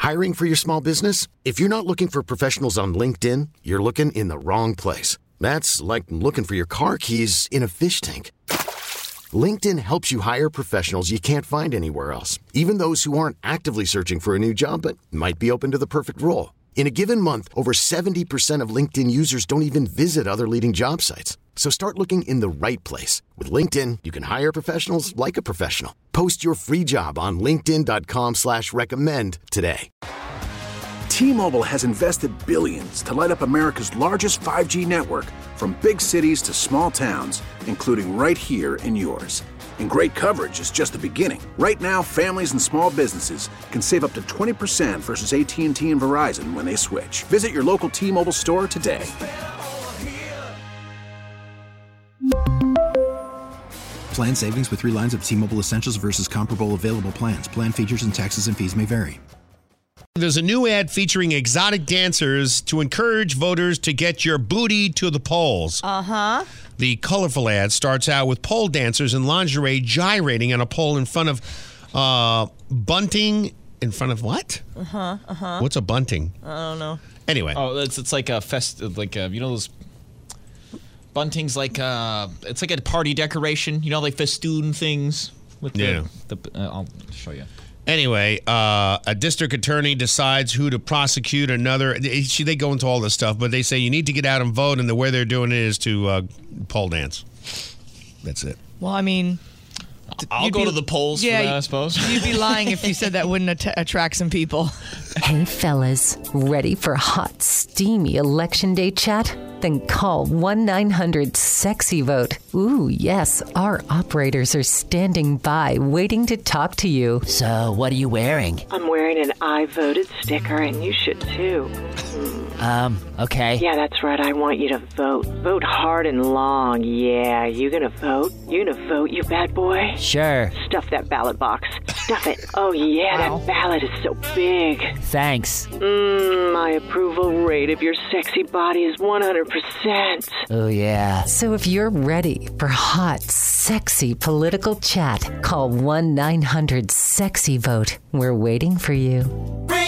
Hiring for your small business? If you're not looking for professionals on LinkedIn, you're looking in the wrong place. That's like looking for your car keys in a fish tank. LinkedIn helps you hire professionals you can't find anywhere else, even those who aren't actively searching for a new job but might be open to the perfect role. In a given month, over 70% of LinkedIn users don't even visit other leading job sites. So start looking in the right place. With LinkedIn, you can hire professionals like a professional. Post your free job on linkedin.com/recommend today. T-Mobile has invested billions to light up America's largest 5G network, from big cities to small towns, including right here in yours. And great coverage is just the beginning. Right now, families and small businesses can save up to 20% versus AT&T and Verizon when they switch. Visit your local T-Mobile store today. Plan savings with 3 lines of T-Mobile Essentials versus comparable available plans. Plan features and taxes and fees may vary. There's a new ad featuring exotic dancers to encourage voters to get your booty to the polls. Uh-huh. The colorful ad starts out with pole dancers in lingerie gyrating on a pole in front of bunting. In front of what? What's a bunting? I don't know. Anyway. Oh, it's like a you know those buntings, like it's like a party decoration. You know, like festoon things with I'll show you. Anyway, a district attorney decides who to prosecute another. They go into all this stuff, but they say you need to get out and vote, and the way they're doing it is to pole dance. That's it. Well, I mean, I'll go to the polls for that, I suppose. You'd be lying if you said that wouldn't attract some people. Hey, fellas, ready for hot, steamy Election Day chat? Then call 1-900-SEXY-VOTE. Ooh, yes, our operators are standing by, waiting to talk to you. So, what are you wearing? I'm wearing an I voted sticker, and you should too. Okay. Yeah, that's right. I want you to vote. Vote hard and long. Yeah, you gonna vote? You gonna vote, you bad boy? Sure. Stuff that ballot box. Stuff it. Oh, yeah, that ballot is so big. Thanks. My approval rate of your sexy body is 100%. Oh, yeah. So if you're ready for hot, sexy political chat, call 1-900-SEXY-VOTE. We're waiting for you.